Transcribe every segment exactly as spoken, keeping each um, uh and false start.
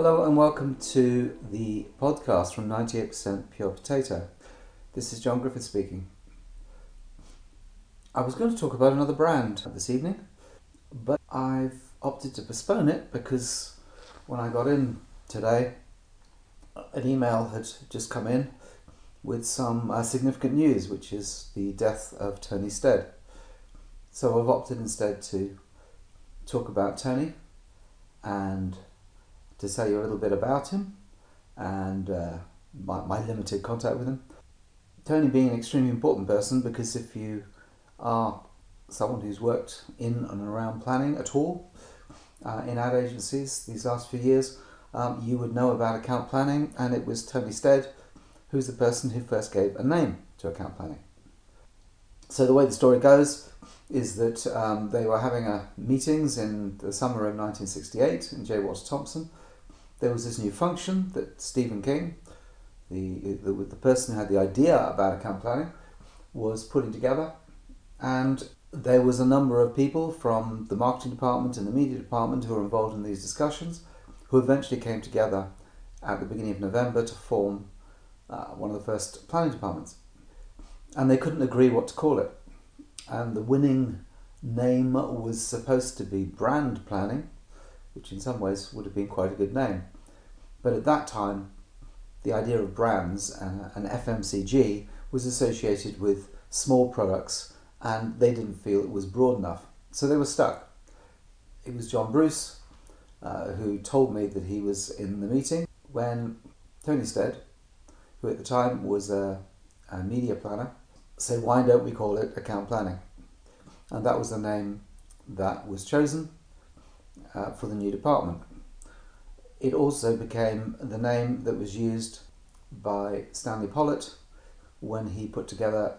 Hello and welcome to the podcast from ninety-eight percent Pure Potato. This is John Griffith speaking. I was going to talk about another brand this evening, but I've opted to postpone it because when I got in today, an email had just come in with some uh, significant news, which is the death of Tony Stead. So I've opted instead to talk about Tony and to tell you a little bit about him and uh, my, my limited contact with him. Tony being an extremely important person, because if you are someone who's worked in and around planning at all uh, in ad agencies these last few years, um, you would know about account planning, and it was Tony Stead who's the person who first gave a name to account planning. So the way the story goes is that um, they were having a meetings in the summer of nineteen sixty-eight in J. Watts Thompson. There was this new function that Stephen King, the, the the person who had the idea about account planning, was putting together, and there was a number of people from the marketing department and the media department who were involved in these discussions, who eventually came together at the beginning of November to form uh, one of the first planning departments. And they couldn't agree what to call it. And the winning name was supposed to be brand planning, which in some ways would have been quite a good name. But at that time, the idea of brands uh, and F M C G was associated with small products, and they didn't feel it was broad enough. So they were stuck. It was John Bruce uh, who told me that he was in the meeting when Tony Stead, who at the time was a, a media planner, said, why don't we call it account planning? And that was the name that was chosen uh, for the new department. It also became the name that was used by Stanley Pollitt when he put together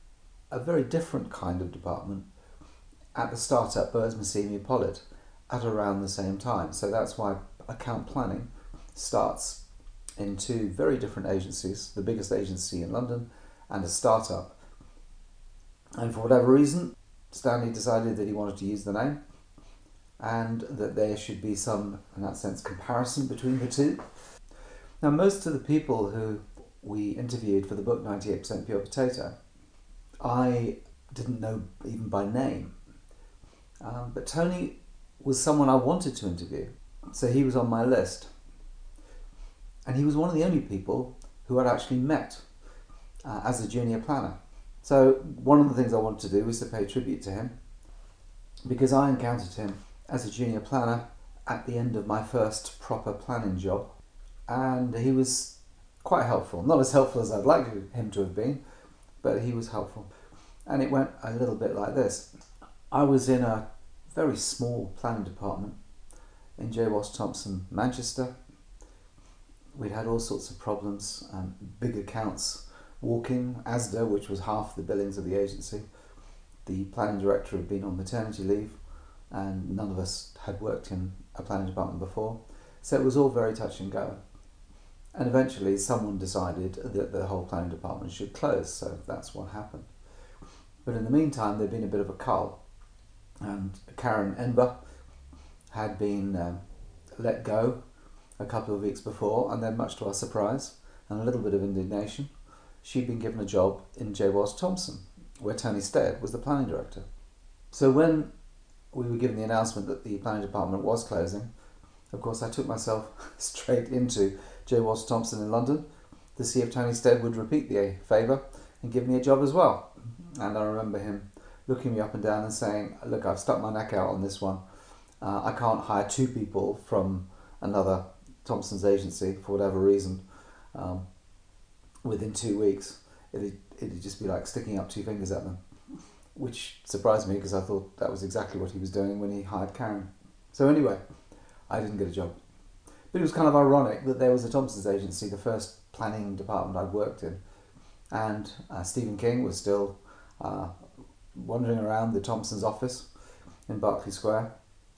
a very different kind of department at the startup Burrs Massimi Pollitt at around the same time. So that's why account planning starts in two very different agencies, the biggest agency in London and a startup. And for whatever reason, Stanley decided that he wanted to use the name and that there should be some, in that sense, comparison between the two. Now, most of the people who we interviewed for the book ninety-eight percent Pure Potato, I didn't know even by name. Um, but Tony was someone I wanted to interview, so he was on my list. And he was one of the only people who I'd actually met uh, as a junior planner. So one of the things I wanted to do was to pay tribute to him, because I encountered him as a junior planner at the end of my first proper planning job, and he was quite helpful. Not as helpful as I'd like him to have been, but he was helpful. And it went a little bit like this. I was in a very small planning department in J. Watts Thompson, Manchester. We'd had all sorts of problems, um, big accounts walking, Asda, which was half the billings of the agency. The planning director had been on maternity leave, and none of us had worked in a planning department before. So it was all very touch and go. And eventually someone decided that the whole planning department should close, so that's what happened. But in the meantime, there'd been a bit of a cull, and Karen Enber had been um, let go a couple of weeks before, and then much to our surprise and a little bit of indignation, she'd been given a job in J. Watts Thompson, where Tony Stead was the planning director. So when we were given the announcement that the planning department was closing, of course I took myself straight into J. Watts Thompson in London to see if Tony Stead would repeat the favour and give me a job as well. And I remember him looking me up and down and saying, look, I've stuck my neck out on this one. Uh, I can't hire two people from another Thompson's agency for whatever reason. Um, within two weeks, it'd, it'd just be like sticking up two fingers at them, which surprised me because I thought that was exactly what he was doing when he hired Karen. So anyway, I didn't get a job. But it was kind of ironic that there was a Thompson's agency, the first planning department I'd worked in, and uh, Stephen King was still uh, wandering around the Thompson's office in Berkeley Square,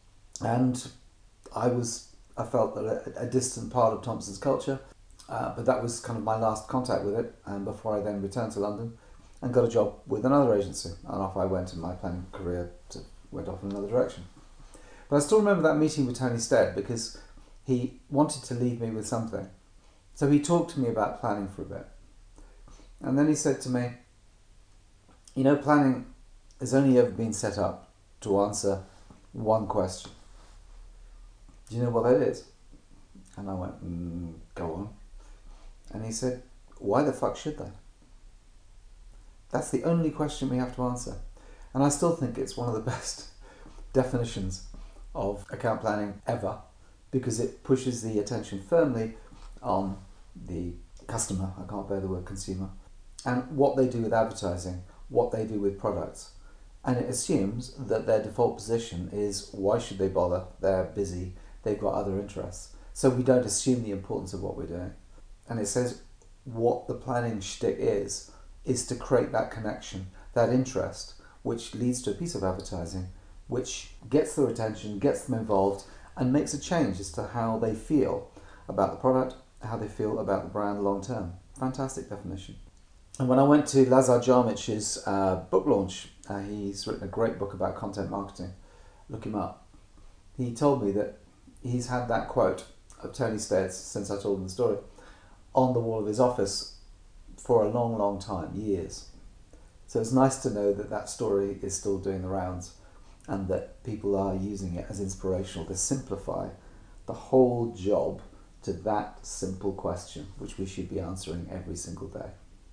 and I was I felt a, a distant part of Thompson's culture. Uh, but that was kind of my last contact with it, and before I then returned to London and got a job with another agency, and off I went, and my planning career to, went off in another direction. But I still remember that meeting with Tony Stead, because he wanted to leave me with something. So he talked to me about planning for a bit. And then he said to me, you know, planning has only ever been set up to answer one question. Do you know what that is? And I went, mm, go on. And he said, why the fuck should they? That's the only question we have to answer. And I still think it's one of the best definitions of account planning ever, because it pushes the attention firmly on the customer, I can't bear the word consumer, and what they do with advertising, what they do with products. And it assumes that their default position is, why should they bother? They're busy, they've got other interests. So we don't assume the importance of what we're doing. And it says what the planning shtick is, is to create that connection, that interest, which leads to a piece of advertising, which gets their attention, gets them involved, and makes a change as to how they feel about the product, how they feel about the brand long term. Fantastic definition. And when I went to Lazar Jarmich's uh, book launch, uh, he's written a great book about content marketing. Look him up. He told me that he's had that quote of Tony Stead's, since I told him the story, on the wall of his office for a long, long time, years. So it's nice to know that that story is still doing the rounds and that people are using it as inspirational to simplify the whole job to that simple question, which we should be answering every single day.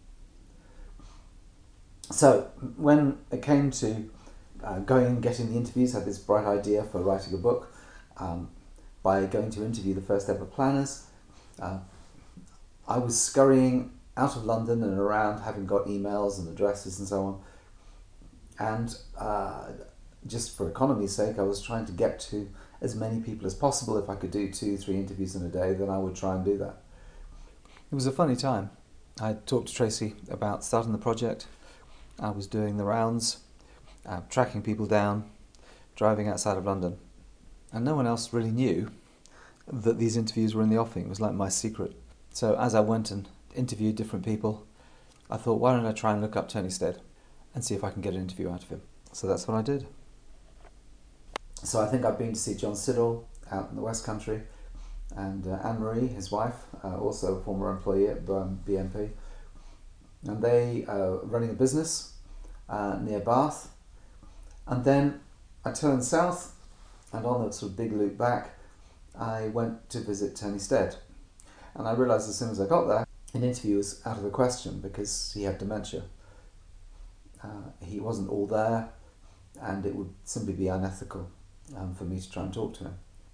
So when it came to uh, going and getting the interviews, I had this bright idea for writing a book um, by going to interview the first ever planners. Uh, I was scurrying out of London and around, having got emails and addresses and so on. And uh, just for economy's sake, I was trying to get to as many people as possible. If I could do two, three interviews in a day, then I would try and do that. It was a funny time. I talked to Tracy about starting the project. I was doing the rounds, uh, tracking people down, driving outside of London. And no one else really knew that these interviews were in the offing. It was like my secret. So as I went and interviewed different people, I thought, why don't I try and look up Tony Stead and see if I can get an interview out of him. So that's what I did. So I think I've been to see John Siddall out in the West Country, and uh, Anne-Marie, his wife, uh, also a former employee at B N P. And they are running a business uh, near Bath. And then I turned south, and on the sort of big loop back, I went to visit Tony Stead. And I realised as soon as I got there, an interview was out of the question because he had dementia. Uh, he wasn't all there, and it would simply be unethical um, for me to try and talk to him.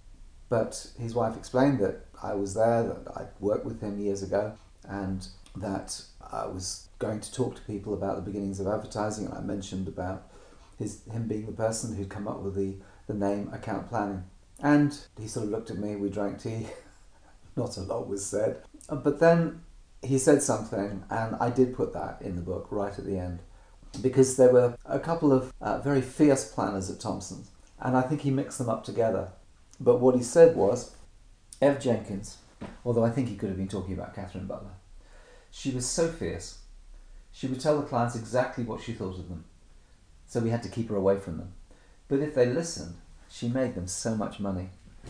But his wife explained that I was there, that I'd worked with him years ago, and that I was going to talk to people about the beginnings of advertising, and I mentioned about his him being the person who'd come up with the, the name account planning. And he sort of looked at me, we drank tea, not a lot was said. But then he said something, and I did put that in the book right at the end, because there were a couple of uh, very fierce planners at Thomson's, and I think he mixed them up together. But what he said was, Ev Jenkins, although I think he could have been talking about Catherine Butler, she was so fierce. She would tell the clients exactly what she thought of them, so we had to keep her away from them. But if they listened, she made them so much money.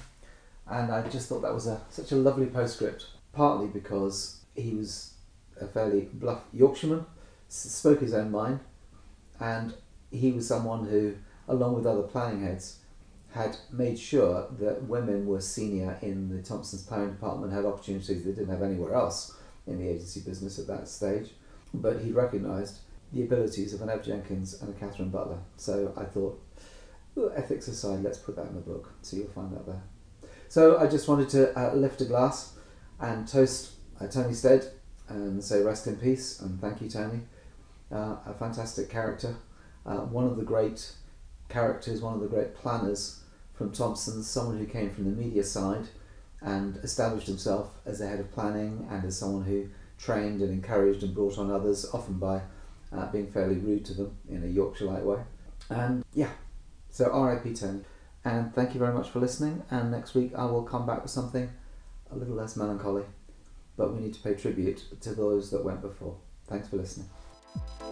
And I just thought that was a such a lovely postscript, partly because he was a fairly bluff Yorkshireman, spoke his own mind, and he was someone who, along with other planning heads, had made sure that women were senior in the Thomson's planning department, had opportunities they didn't have anywhere else in the agency business at that stage. But he recognised the abilities of an Ev Jenkins and a Catherine Butler. So I thought, well, ethics aside, let's put that in the book, so you'll find that there. So I just wanted to uh, lift a glass and toast uh, Tony Stead and say rest in peace and thank you, Tony. Uh, a fantastic character, uh, one of the great characters, one of the great planners from Thomson's, someone who came from the media side and established himself as the head of planning and as someone who trained and encouraged and brought on others, often by uh, being fairly rude to them in a Yorkshire-like way. And yeah, so R I P Tony. And thank you very much for listening, and next week I will come back with something a little less melancholy, but we need to pay tribute to those that went before. Thanks for listening.